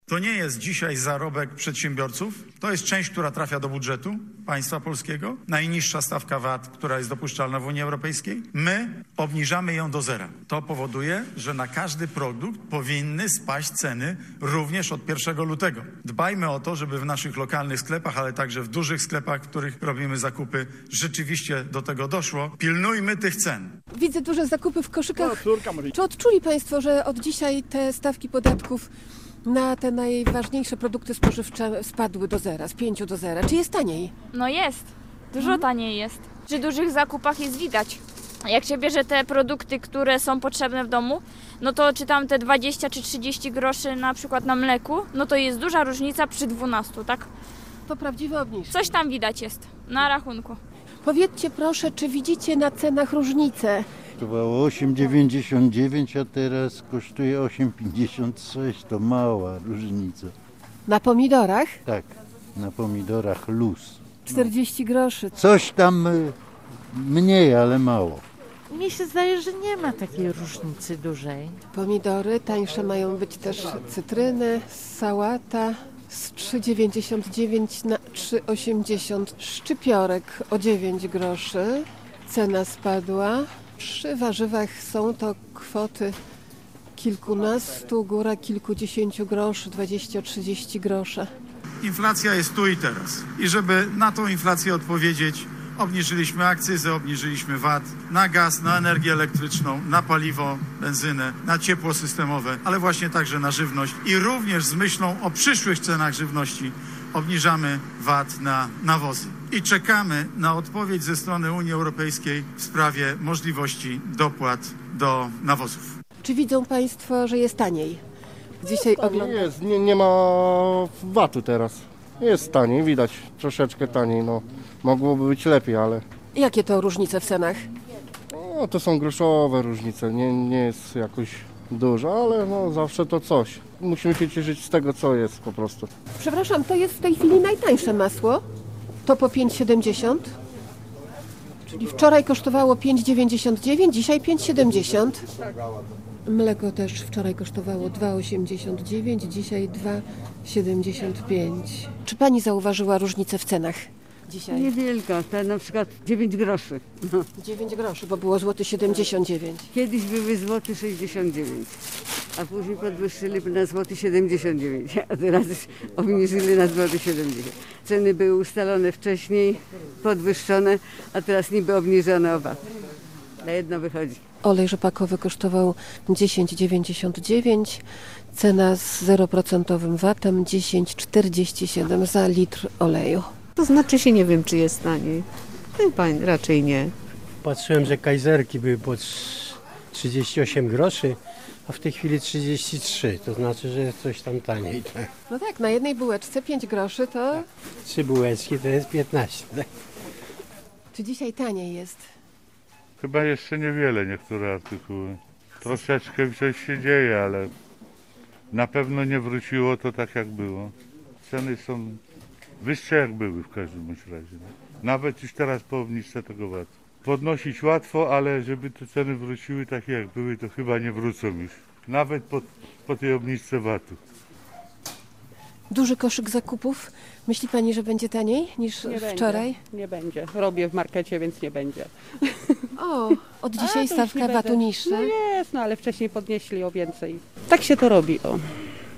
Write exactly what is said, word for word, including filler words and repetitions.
To nie jest dzisiaj zarobek przedsiębiorców, to jest część, która trafia do budżetu państwa polskiego. Najniższa stawka V A T, która jest dopuszczalna w Unii Europejskiej. My obniżamy ją do zera. To powoduje, że na każdy produkt powinny spaść ceny również od pierwszego lutego. Dbajmy o to, żeby w naszych lokalnych sklepach, ale także w dużych sklepach, w których robimy zakupy, rzeczywiście do tego doszło. Pilnujmy tych cen. Widzę duże zakupy w koszykach. Czy odczuli Państwo, że od dzisiaj te stawki podatków na te najważniejsze produkty spożywcze spadły do zera, z pięciu do zera? Czy jest taniej? No jest, dużo taniej jest. Przy dużych zakupach jest widać. Jak się bierze te produkty, które są potrzebne w domu, no to czy tam te dwadzieścia czy trzydzieści groszy na przykład na mleku, no to jest duża różnica przy dwunastu, tak? To prawdziwe obniżki. Coś tam widać jest na rachunku. Powiedzcie proszę, czy widzicie na cenach różnicę? Kosztowało osiem dziewięćdziesiąt dziewięć, a teraz kosztuje osiem pięćdziesiąt sześć. To mała różnica. Na pomidorach? Tak, na pomidorach luz. czterdzieści groszy. Coś tam y, mniej, ale mało. Mnie się zdaje, że nie ma takiej różnicy dużej. Pomidory, tańsze mają być też cytryny, sałata z trzy dziewięćdziesiąt dziewięć na trzy osiemdziesiąt. Szczypiorek o dziewięć groszy. Cena spadła. Przy warzywach są to kwoty kilkunastu, góra kilkudziesięciu groszy, dwadzieścia trzydzieści groszy. Inflacja jest tu i teraz. I żeby na tą inflację odpowiedzieć, obniżyliśmy akcyzę, obniżyliśmy V A T na gaz, na energię elektryczną, na paliwo, benzynę, na ciepło systemowe, ale właśnie także na żywność. I również z myślą o przyszłych cenach żywności obniżamy V A T na nawozy. I czekamy na odpowiedź ze strony Unii Europejskiej w sprawie możliwości dopłat do nawozów. Czy widzą Państwo, że jest taniej? Dzisiaj Nie oglądam. jest, nie, nie ma V A T-u teraz. Jest taniej, widać troszeczkę taniej, no. Mogłoby być lepiej, ale Jakie to różnice w cenach? no, to są groszowe różnice, nie, nie jest jakoś dużo, ale no zawsze to coś. Musimy się cieszyć z tego, co jest po prostu. Przepraszam, to jest w tej chwili najtańsze masło. To po pięć siedemdziesiąt. Czyli wczoraj kosztowało pięć dziewięćdziesiąt dziewięć, dzisiaj pięć siedemdziesiąt. Mleko też wczoraj kosztowało dwa osiemdziesiąt dziewięć, dzisiaj dwa siedemdziesiąt pięć. Czy Pani zauważyła różnicę w cenach dzisiaj? Niewielka, to na przykład dziewięć groszy. No. dziewięć groszy, bo było złoty siedemdziesiąt dziewięć. Kiedyś były złoty sześćdziesiąt dziewięć, a później podwyższyli na złoty siedemdziesiąt dziewięć, a teraz obniżyli na złoty siedemdziesiąt. Ceny były ustalone wcześniej, podwyższone, a teraz niby obniżone o V A T. Na jedno wychodzi. Olej rzepakowy kosztował dziesięć dziewięćdziesiąt dziewięć, cena z zeroprocentowym V A T-em dziesięć czterdzieści siedem za litr oleju. To znaczy się nie wiem, czy jest taniej. Chyba raczej nie. Patrzyłem, że kajzerki były po trzydzieści osiem groszy, a w tej chwili trzydzieści trzy, to znaczy, że jest coś tam taniej. Tak? No tak, na jednej bułeczce pięć groszy to... Trzy bułeczki to jest piętnaście. Tak? Czy dzisiaj taniej jest? Chyba jeszcze niewiele niektóre artykuły. Troszeczkę coś się dzieje, ale na pewno nie wróciło to tak jak było. Ceny są wyższe jak były w każdym bądź razie. Nawet już teraz po obniżce tego V A T. Podnosić łatwo, ale żeby te ceny wróciły takie jak były, to chyba nie wrócą już. Nawet po, po tej obniżce V A T-u. Duży koszyk zakupów. Myśli Pani, że będzie taniej niż nie wczoraj? Będzie, nie będzie. Robię w markecie, więc nie będzie. O, od dzisiaj A, stawka V A T-u niższa? No jest, no ale wcześniej podnieśli o więcej. Tak się to robi, o.